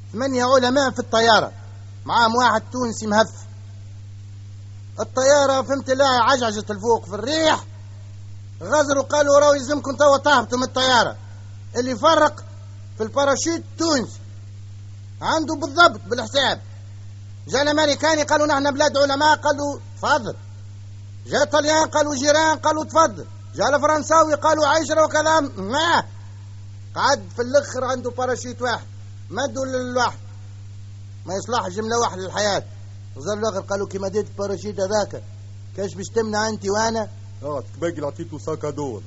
8 علماء في الطيارة، معاهم واحد تونسي مهف. الطيارة فهمت الله عجعجت الفوق في الريح، غزروا قالوا راهو يلزمكم توا تهبطوا من الطيارة. اللي فرق في الباراشوت تونسي عنده بالضبط بالحساب. جاء الامريكاني قالوا نحن بلاد علماء، قالوا تفضل. جاء الطليان قالوا جيران، قالوا تفضل. جاء الفرنساوي قالوا عشرة وكذا. ما قعد في الاخر عنده باراشوت واحد، مدوا للواحد ما يصلح جملة واحدة للحياة. وزار الاخر قالوا كي مديت الباراشوت هذاك كاش باش تمنع انت وانا؟ تباقي عطيته ساكا دور.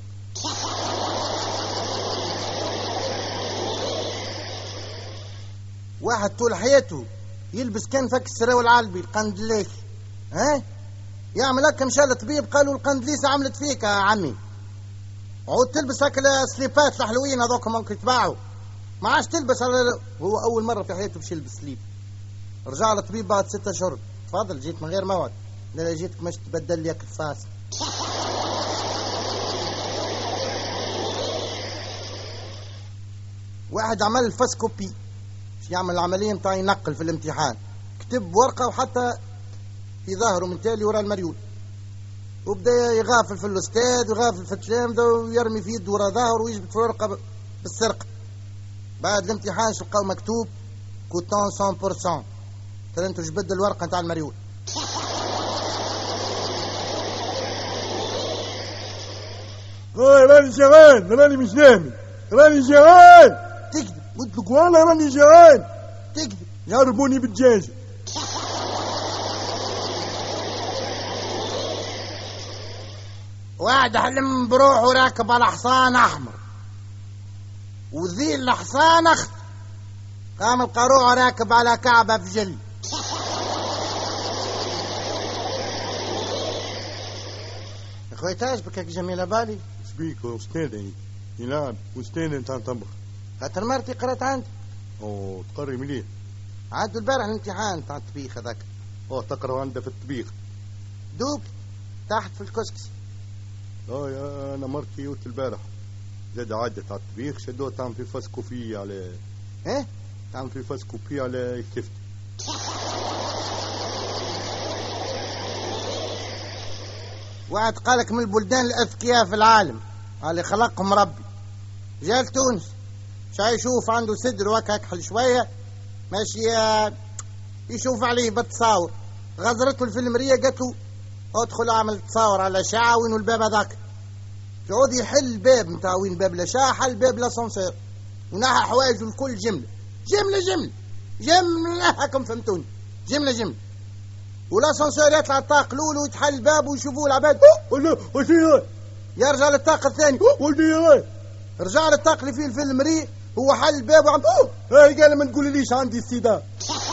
واحد طول حياته يلبس كان فك السراويل العالبي القندليس، يعمل هكا مشى للطبيب قالوا القندليسة عملت فيك يا عمي، عود تلبس هكا السليبات الحلوين هذوك ممكن يتباعوا، ما عادش تلبس. هو أول مرة في حياته باش يلبس سليب. رجع للطبيب بعد 6 أشهر، تفضل جيت من غير موعد. لا جيتك مش تبدل لي الفاس. واحد عمل الفاسكوبي، يعمل العملية متاع ينقل في الامتحان، كتب ورقة وحتى في ظهره من تالي وراء المريول، وبدأ يغافل في الأستاذ ويغافل في التلامذة ويرمي في يده وراء ظهره ويجبد في الورقة بالسرقة. بعد الامتحان شلقاو مكتوب كوتون 100%. ترى جبد الورقة متاع المريول. راني جعان، راني مش نامي، راني جعان. تكذب. قلت لك والله راني جعان. تكذب. جربوني بالدجاج. واحد حلم بروحه راكب على حصان احمر، وذيل الحصان اخضر، قام القروع راكب على كعبة في جل. اخوي تعجبك هيك جميلة بالي؟ شبيك وستاني يلعب وستاني نتاع طبخ. خاطر مرتي قرات عندي. تقري مليح. عادوا البارح الامتحان تاع الطبيخ هذاك. تقرا عندها في الطبيخ. دوب تحت في الكسكس. يا انا مرتي يوت البارح زاد عدت على الطبيخ، شدوها تعمل في فاسكوبي على تعمل في فاسكوبي على الكفت. واحد قالك من البلدان الاذكياء في العالم اللي خلقهم ربي، جاء لتونس شاي يشوف عنده صدر وهكا اكحل شويه ماشي، يشوف عليه بالتصاور. غزرته الفيلمريه قالت له ادخل اعمل تصاور على الاشعه وين الباب هذاك. يعود يحل الباب نتاع وين باب الاشعه، حل باب لاسانسير ونحى حوايجه الكل جمله جمله جمله جمله، هاكم فهمتوني، جمله جمله. والاسانسير يطلع الطاق الاول ويتحل الباب ويشوفوه العباد. ولا وشي يرجع للطاق الثاني. ولدي رجع للطاق اللي فيه الفيلمري، هو حل الباب وعم قال ما تقوليليش عندي استداء.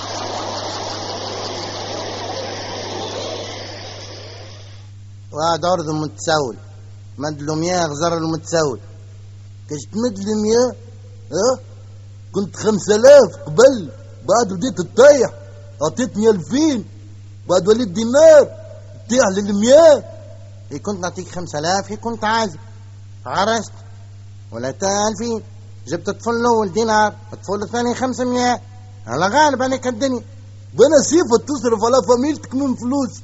وهذا عرض متسول، مد له مياه غزر له متسول. كاش تمد لي مياه كنت 5000 قبل، بعد بديت تطيح اعطيتني 2000، بعد وليت دينار تطيح للمياه. هي كنت نعطيك 5000 هي كنت عازب عرست، ولا 2000 جبت الطفل الاول دينار، الطفل الثاني 500. على غالب عليك الدنيا، بنا صفة تصرف على فاميلتك من فلوس.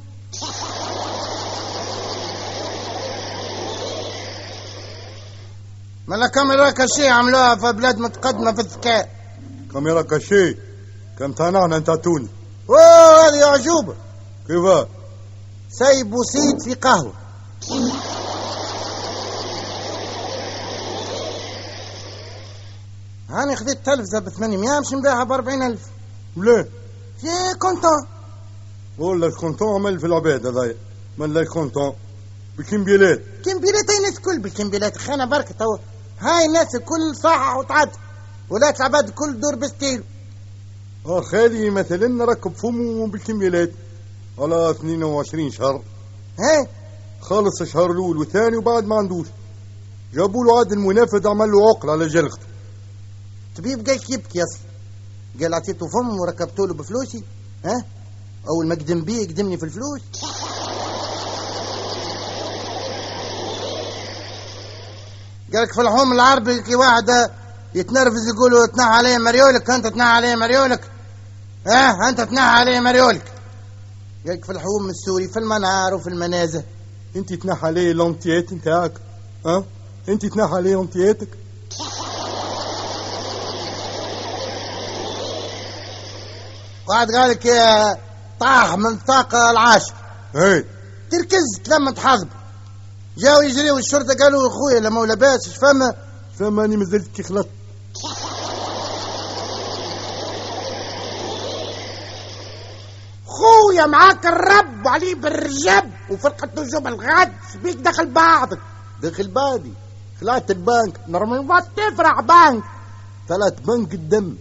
مالا كاميرا كاشي عملوها في بلاد متقدمة في الذكاء. كاميرا كاشي كم تانعنا انت توني. هذه عجوبة. كيف سايب وسيد في قهوة. هاني خذيت تلفزة ب800 مش نبيعها ب40,000. ليه؟ في كونتون. والله الكونتون عمل في العباد هذايا، من لا الكونتون بالكمبيلات. كمبيلات الناس الكل بالكمبيلات، خانا بركة تو هاي الناس الكل صح وتعد، ولات العباد الكل دور بستيل. خالي مثلا ركب فمه بالكمبيلات على 22 شهر، خالص الشهر الاول والثاني وبعد ما عندوش، جابوا له عاد المنافذ عمل له عقل على جلغته. طبيب قال يبكي اصلا، قال عطيته فم وركبته له بفلوسي. اول ما قدم بيه قدمني في الفلوس. قالك في الحوم العربي كي واحدة يتنرفز يقولوا تنح عليه مريولك، انت تنح عليه مريولك، انت تنح عليه مريولك. قالك في الحوم السوري في المنار وفي المنازه. انت تنح عليه لونتيات نتاعك، انت تنح عليه لونتياتك. واحد قالك طاح من طاقة العاشر، هاي تركز تلمت حظب، جاو يجريوا الشرطة قالوا اخويا لما هو لاباس اش فما اني مازلت كي خلطت. خويا معاك الرب وعليه بالرجب وفرقة نجوم الغد، شبيك دخل بعضك؟ داخل بعضي، خلعت البنك نرمي ما تفرح بنك، طلعت بنك الدم.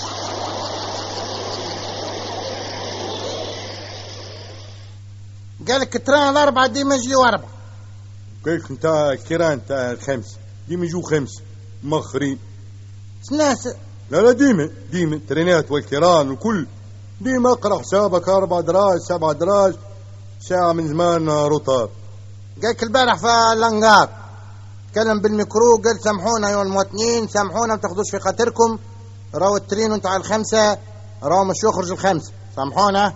قالك التران الأربعة ديما يجيو أربعة. قالك نتاع الكيران تاع الخمس ديما يجوا خمس مخرين. سناس لا ديما ترينات والكيران والكل ديما اقرا حسابك 4 دراج 7 دراج ساعة من زمان روطار. قالك البارح في الانقار تكلم بالميكرو قال سامحونا يا المواطنين، سامحونا ما تاخذوش في خاطركم، راهو الترين نتاع الخمسة راهو مش يخرج الخمسة، سامحونا.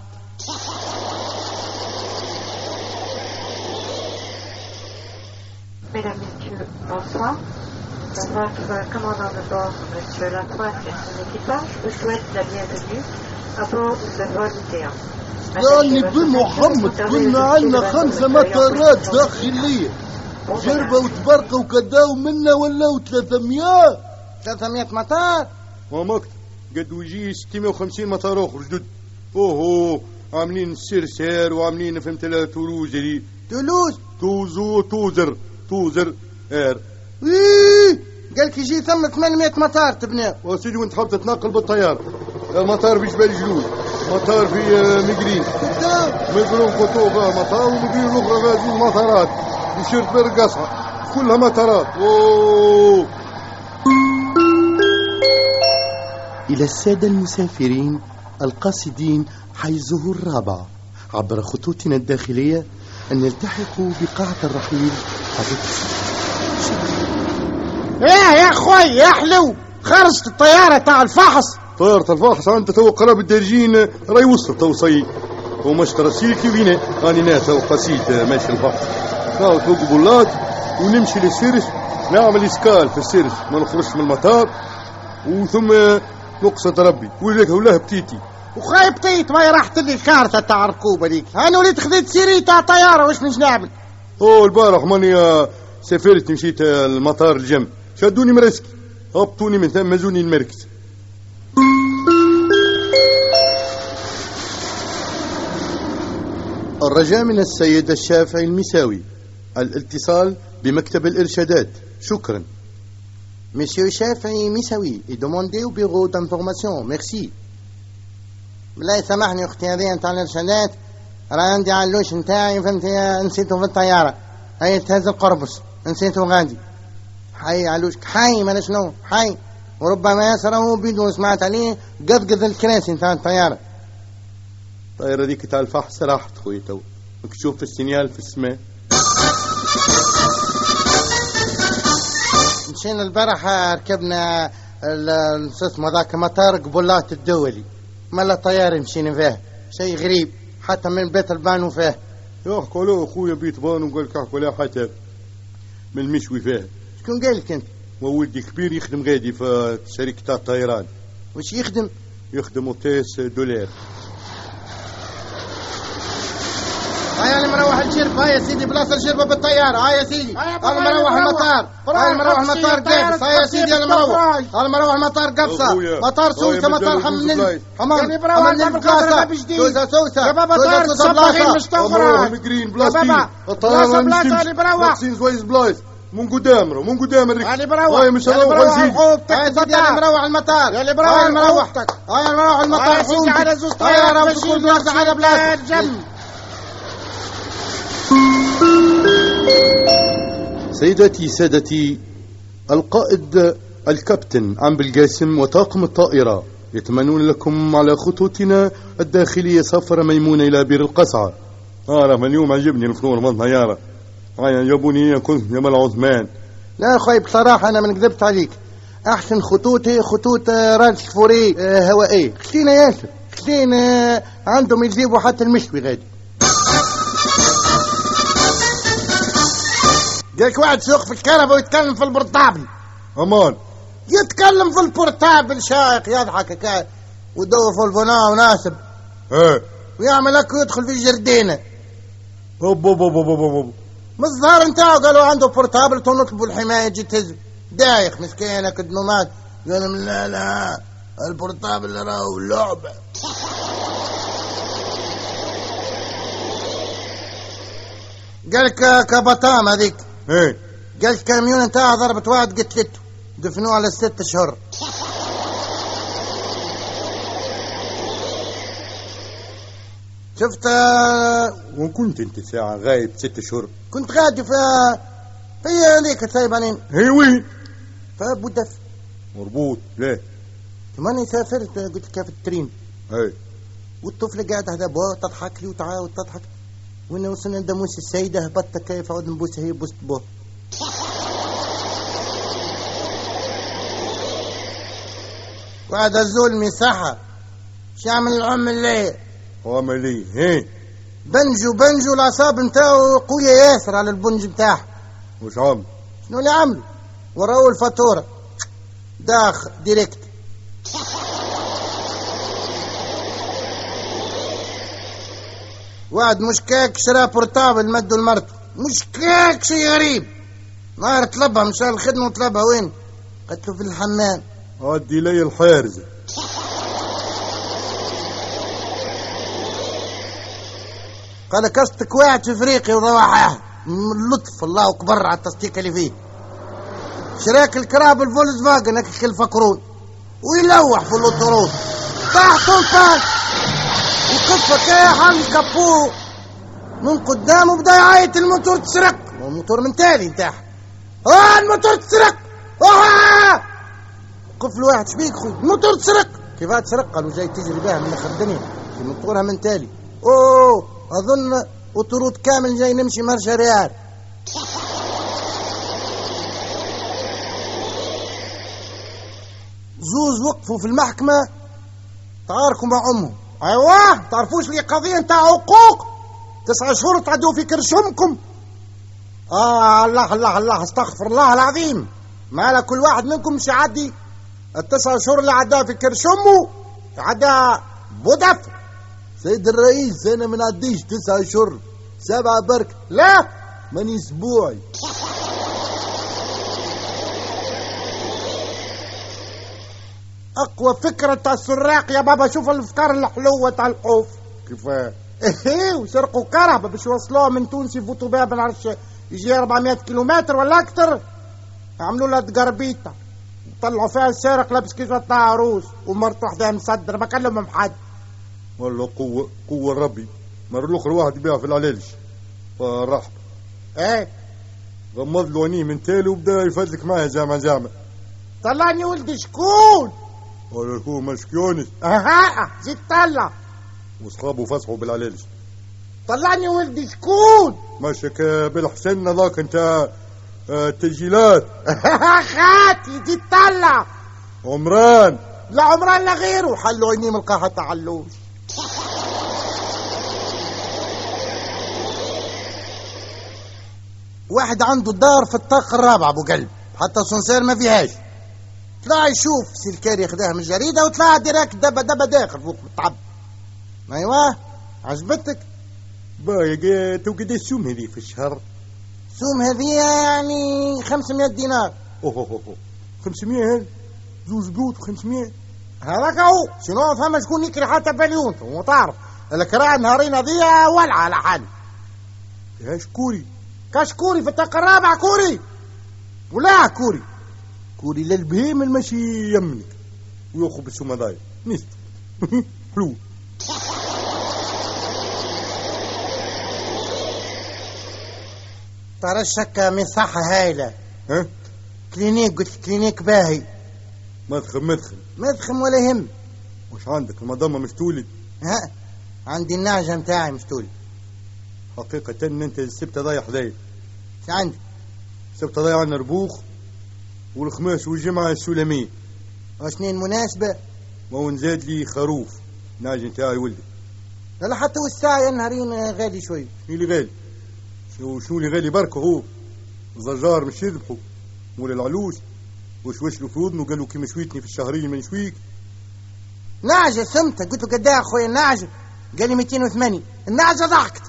Mesdames, Messieurs, bonsoir. Votre commandant de bord, Monsieur Lacroix et son équipage, vous souhaite la bienvenue à bord de vol Lutéen. يعني بمحمد كنا عندنا 5 مطارات داخلية، جربة وتبرقة وكداو منا ولاو 300 مطار. ومكت قد ويجي 650 مطار اخر جدد. اوه عاملين سير وعاملين فهمت لا تولوزري توزر اير. قالك يجي ثم 800 مطار تبنيه. وسيدي وانت حاب تتنقل بالطيار، مطار في جبال جلول، مطار في مقرين، مقرون كتوبة مطار، ومقرين الاخرى غازين مطارات وشرط برقصة كلها مطارات. إلى السادة المسافرين القاصدين حيزه الرابع عبر خطوطنا الداخلية أن يلتحقوا بقاعة الرحيل يا أخوي يا حلو، خرجت الطيارة تاع الفحص. طيارة الفحص أنت تو قرب الدارجين راي وصل توصي ومش ترسيل كيفينه أنا ناس وقسيت ماشي الفحص ناو توقف بولات ونمشي للسيرس نعمل إسكال في السيرس ما نخرجش من المطار وثم نقصد ربي ويلك ولا بتيتي وخايب بتيت ما راحت لي الكارتة تاع الركوبة ديك. أنا وليت خذيت سيري تاع طيارة واش مش نعمل. البارح ماني سافرت مشيت المطار الجنب شدوني مرسكي هبطوني من ثم مزوني المركز. الرجاء من السيد الشافعي المساوي الاتصال بمكتب الإرشادات. شكرا. Monsieur Chafai Misawi et demandez au bureau d'information. Merci. بالله يسامحني اختي هذه نتاع الارشادات، راه عندي علوش نتاعي فهمتي نسيته في الطياره، هاي تهز القربص نسيته غادي. حي علوش حي ما شنو حي، وربما يسره بدون سمعت عليه قذقذ الكراسي نتاع الطياره. الطياره ذيك تاع الفحص راحت خويا تو تشوف السينيال في السماء. مشينا البارح ركبنا اسمه ذاك مطار قبلات الدولي، مالا طيارة مشينا فيه شيء غريب حتى من بيت البانو فيه. يحكوا له اخويا بيت بانو قال كحكوا له حتى من المشوي فيه. شكون قال لك انت؟ وولدي كبير يخدم غادي في شركة الطيران. وش يخدم؟ يخدم اوتيس دولار. هيا مروح الشرب، هيا سيدي بلاصة الشربة بالطيارة، هيا سيدي انا مروح المطار، هيا مروح المطار قابس، هيا سيدي انا مروح المطار قبصة، مطار سوسة، مطار حمام سوسة بلاصة مروح مقرين بلاصة الطيارة ناقصين زويز بلايص من قدام الركب. هاي مش هروح يا سيدي. هاي سيدي انا مروح المطار، هاي مروح المطار سيدي على زوز طيارة وتكون بلاصة على بلاصة. سيداتي سادتي، القائد الكابتن عم بالقاسم وطاقم الطائرة يتمنون لكم على خطوطنا الداخلية سفر ميمونة إلى بير القصعة. من اليوم عجبني الفنور من طيارة، جابوني كنت يا مال عثمان. لا أخوي بصراحة أنا من كذبت عليك، احسن خطوط هي خطوط رانش فوري هوائيه. خشينا ياسر، خشينا عندهم يجيبوا حتى المشوي غادي. جاك واحد سوق في الكهرباء ويتكلم في البورتابل. امان يتكلم في البورتابل شايق يضحك هكا ويدور في الفنا وناسب ويعمل هكا ويدخل في الجردينه. من الظهر نتاعو قالوا عنده بورتابل ونطلبوا الحمايه تجي تهز دايخ مسكينه كدنومات. قال لا البورتابل راهو لعبه. قالك كبطام هذيك قالك كاميون نتاعها ضربت واحد قتلته دفنوه على 6 أشهر. شفت وكنت انت ساعة غايب 6 أشهر؟ كنت غادي في هذيك سايبانين. هي وين؟ في بودف. مربوط ليه؟ ماني سافرت قلت كيف الترين. والطفلة قاعدة هذا بوا تضحك لي وتعاود تضحك. وانا وصلنا عند موسى السيدة هبطت كيف عود نبوسها هي بوست بوا. وعد الزول مساحة شامل العم اللي عملي بنجو الأعصاب نتاعو قوية ياسر على البنج نتاعه. وش عمل؟ شنو اللي عملوا؟ وراو الفاتورة داخ ديريكت. واحد مشكاك شرا بورتابل مدوا المرت مشكاك شي غريب. نهار طلبها مشى الخدمة وطلبها وين؟ قلت له في الحمام. عدي لي الحارزة. قال كستك واحد في افريقيا وضواحيها من لطف الله اكبر على التصديق اللي فيه. شراك الكراب الفولكس فاجن هكا الفكرون ويلوح في الاوتوروت طاح طنطان وقفه كاع حامل كابو من قدامه بدا يعيط الموتور تسرق. الموتور من تالي نتاعها الموتور تسرق. وقف له واحد شبيك خويا الموتور تسرق. كيفاه تسرق؟ قالوا جاي تجري بها من اخر الدنيا في موتورها من تالي. اظن اوتوروت كامل جاي نمشي مرشا ريال. زوز وقفوا في المحكمة تعاركوا مع امهم. ايوه تعرفوش لي قضية نتاع حقوق 9 شهور تعدوا في كرشمكم. الله استغفر الله العظيم. ما كل واحد منكم مش يعدي 9 شهور اللي عداها في كرشمه عدا بودف. سيد الرئيس انا ما نعديش 9 شهور 7 برك. لا ماني اسبوعي. اقوى فكرة تاع السراق يا بابا. شوف الافكار الحلوة تاع القوف كيفاه وسرقوا كهرباء باش يوصلوها من تونس يفوتوا بها بنعرفش يجي 400 كيلومتر ولا اكثر. عملوا لها تقربيطة طلعوا فيها السارق لابس كيسة تاع عروس ومرت وحدها مصدر ما كلمهم حد. والله قوة ربي. مر الاخر واحد يبيع في العلالش فرحب غمض له عينيه من تالي وبدا يفدلك معاه جامع. طلعني ولدي شكون؟ قال هو مشكيوني. زيد طلع. واصحابه فسحوا بالعلالش. طلعني ولدي شكون؟ ماشيك بالحسن ذاك انت تسجيلات. خاتي زيد طلع. عمران. لا عمران لا غيره. حلوا عينيه من القهوة تعلوش. واحد عنده دار في الطاقة الرابعة ابو قلب حتى سونسير ما فيهاش. طلع يشوف سلكاري ياخدها من الجريدة وطلع ديراكت دبا داخل فوق بالطعب. ايوه عجبتك؟ بايق توقد السوم هذي في الشهر؟ سوم هذي يعني 500 دينار. 500 هذا زوج بيوت 500 هذاك هو. شنو فما شكون يكري حتى بليون وتعرف الكراع نهارين هذي ولعة على حال. ياش كوري كشكوري في الطاقة الرابعة كوري ولا كوري للبهيم المشي يمنك وياخذ بالسوم هذايا نست حلو. ترى الشكة مساحة هايلة. كلينيك قلت كلينيك باهي. مدخم ولا يهم. وش عندك المضمة مشتولي؟ عندي النعجة متاعي مشتولي. حقيقة ان انت سبت ضايع حذايا. ايش عندك؟ سبت ضايع عنا ربوخ والخماس والجمعة السلمية. وشنين مناسبة؟ ونزاد لي خروف ناجي نتاعي ولدي. لا حتى والساعة يا نهارين غالي شوي. شنو اللي غالي؟ شنو اللي غالي بركة هو زجار مش يذبحوا مول العلوش وشوش له في وذنه قال له كي مشويتني في الشهرين ما نشويك. نعجة سمته قلت له قداه اخويا النعجة قال لي 280. النعجة ضحكت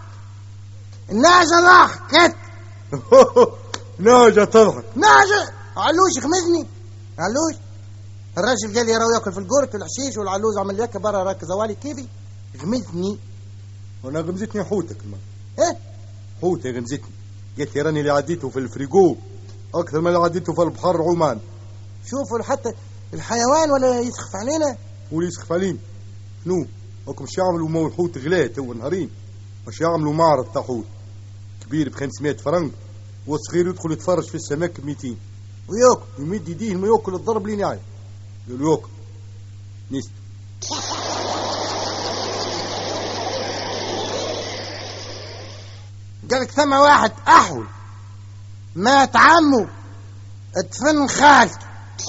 نعجة تضحك. نعجة علوش خمزني علوش. الراجل قال لي راهو ياكل في القرط والحشيش والعلوز عمل لك برا راك زوالي كيفي غمزني. وانا غمزتني حوتك ما ايه حوتة غمزتني قالت لي راني اللي عديته في الفريقو اكثر من اللي عديته في البحر عمان. شوفوا حتى الحيوان ولا يسخف علينا. واللي يسخف علينا شنو راكم مش يعملوا مول حوت غلاء تو نهارين باش يعملوا معرض تاع حوت كبير ب 500 فرنك والصغير يدخل يتفرج في السمك ب 200 وياكل يمد يديه ما ياكل الضرب لين يعي يقول ياكل نست. قالك ثم واحد أحول مات عمه ادفن خالته.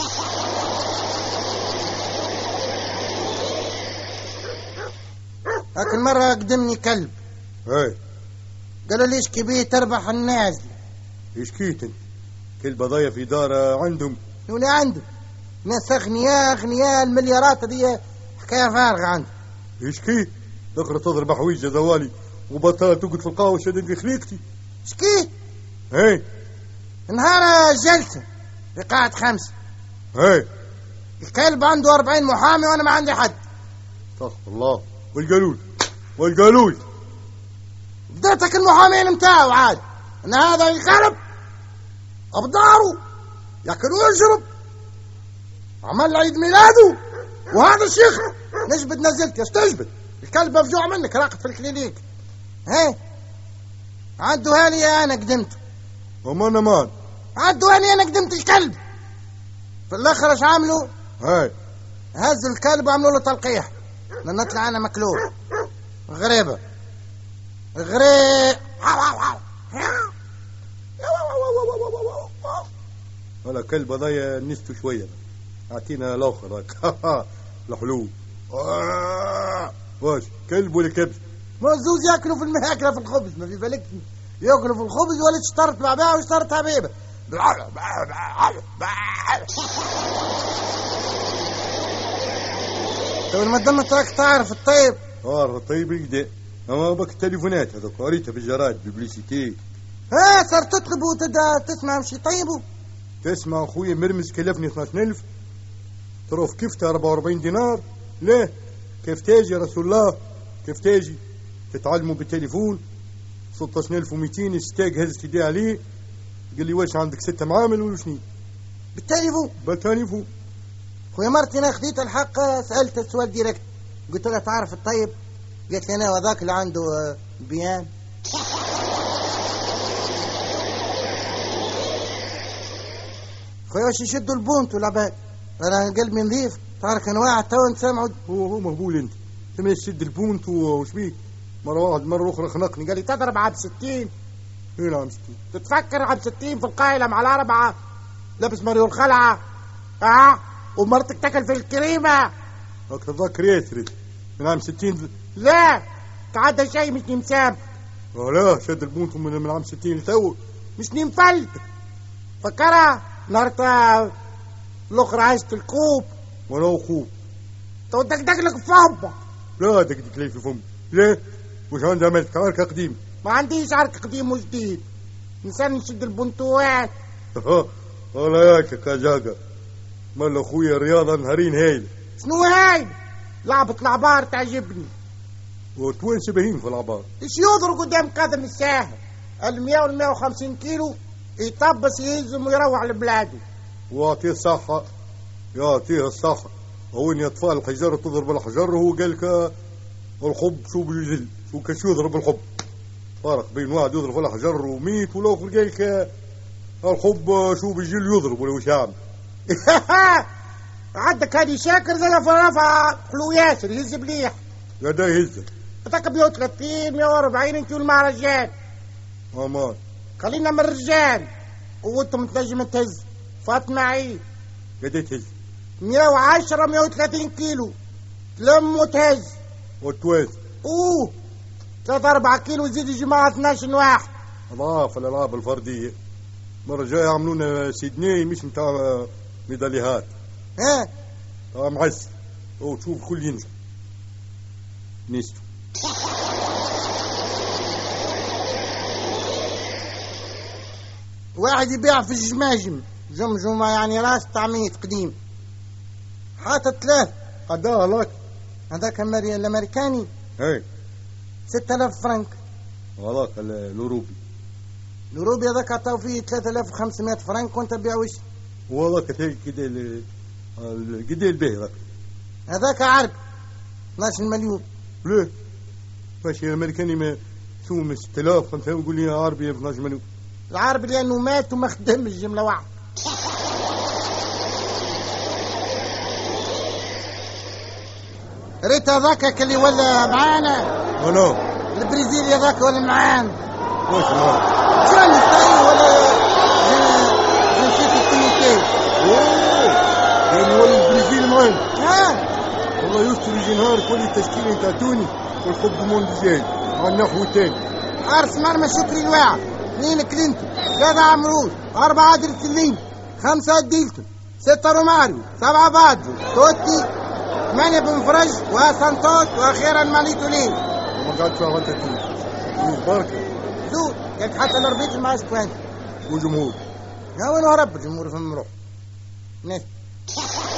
هاك المرة قدمني كلب. ايه قالوا ليش كبيه تربح النازل. ايش كيت انت؟ كلبة ضايع في دار عندهم. شنو عندهم؟ ناس اغنياء المليارات هذه حكاية فارغة عندهم. ايش كيت؟ تقرا تضرب حويجة زوالي وبطال تقعد في القهوة شدد لي خليقتي. ايش كيت؟ ايه نهار جلسة في قاعة 5. ايه الكلب عنده 40 محامي وانا ما عندي حد. استغفر الله. والقالول بديتك المحامين متاعه عاد ان هذا الكلب ابداره ياكل ويشرب عمل عيد ميلاده وهذا الشيخ نجبد نزلت يا تجبد الكلب مفجوع منك راقد في الكلينيك. هي عدوا هالي انا قدمته ومان امان عدوا هالي انا قدمت الكلب. في الاخر ايش عملوا؟ هاي هزوا الكلب وعملوا له تلقيح لان نطلع انا مكلوب غريبه ولا كلب ضايع نستو شويه اعطينا الاخر الحلو. واش كلب ولا كبش؟ موزوز ياكلوا في الماكله في الخبز ما في بالك ياكلوا في الخبز ولا اشترط مع بها واشترط حبيبه. تو ما دمت راك تعرف الطيب. الطيب كدا اما بك التليفونات هذوك قريتها في الجرائد ببليسيتي. صار تطلب تسمع مشي طيبه. تسمع اخويا مرمز كلفني 12000 تروف كيفتها 44 دينار. لا كيف تاجي يا رسول الله كيف تاجي تتعلموا بالتليفون 16200 استاج هزت يدي عليه قال لي واش عندك 6 معامل ولا شنو بالتليفون. خويا مرتي انا خديت الحق سالت السؤال ديريكت قلت لها تعرف الطيب قالت لي انا وذاك اللي عنده بيان. خويا واش يشدوا البونت والعباد انا قلبي نظيف تعرف انواع تو نسمعوا. هو مهبول انت تمنى تشد البونت وش بيك مرة أخرى خنقني قال لي تضرب عب 60. ايه عب 60 تتفكر عب 60 في القايلة مع الأربعة لابس ماريو الخلعة ومرتك تاكل في الكريمة. تتذكر ياسر من عام 60 لا تعدى شيء مش نمسام. لا شد البونت من عام 60 لتو مش نمفل فكرها نهارت الأخرى عايشت الكوب ولا خوب تو دقدق لك في فمك. لا دقدق لي في فمي ليه وش عندي عملت عركة قديم؟ ما عنديش عركة قديم وجديد إنسان نشد البنتوات. ولا ياك كاجاقة مال أخويا الرياضة نهارين هايل. شنو هايل؟ لعبة العبار تعجبني. وتوين شبهين في العبار؟ إيش يضرب قدام قدم الساهل 100 و150 كيلو يطبس يهزم ويروح لبلاده. واعطيه الصحة يعطيه الصحة. هو إن أطفال الحجارة تضرب الحجر وهو قال لك الحب شو بيجل شو كشو يضرب الحب فرق بين واحد يضرب الحجر وميت والآخر قال لك الحب شو بيجل يضرب ولا وش يعمل. عندك هذه شاكر زي رفع حلو ياسر يهز مليح. لا ده يهزك بتاك 130 140 انتوا مع رجال. امان خلينا من الرجال وانتم تنجم تهز. فاطمة عيد قد تهز 110 130 كيلو تلم وتهز وتويز 3-4 كيلو زيد يجي معها 12 واحد. اضاف الالعاب الفرديه. المره الجايه يعملونا سيدني مش متاع ميداليات. تاع معز وتشوف كل ينزل نيستو. واحد يبيع في الجماجم جمجمة يعني راس طعمية قديم حاطط 3. قداها لك هذاك الامريكاني 6000 فرنك. هذاك الاوروبي هذاك عطاو فيه 3500 فرنك وانت بيع وش؟ وهذاك كده قد البيه ذاك. هذاك عرب 12 مليون. ليه؟ ماشي الامريكاني ما سوم 6000 انت يقول لي عربي 12 مليون. العربي لانه مات وما خدمش جمله واحده. ريت هذاك اللي ولا معانا انا البرازيلي هذاك ولا معانا واش معاك؟ كان يستاهل ولا جنسية الكوميتي. يعني ولا البرازيل معانا. والله يستر يجي نهار كل التشكيل نتاع توني والخب المونديال على النحو الثاني. حارس مرمى شكري الواعي 2 كلينتون 3 عمروز 4 عادل سليم 5 ديلتون 6 روماريو 7 بادجو توتي 8 بن فرج وسانتوس واخيرا ماليتو ليه. وما قاعد فيها غلطة فلوس بركة زود كانت حتى الاربيت معاش كوانت وجمهور. يا وين هرب الجمهور في المروح.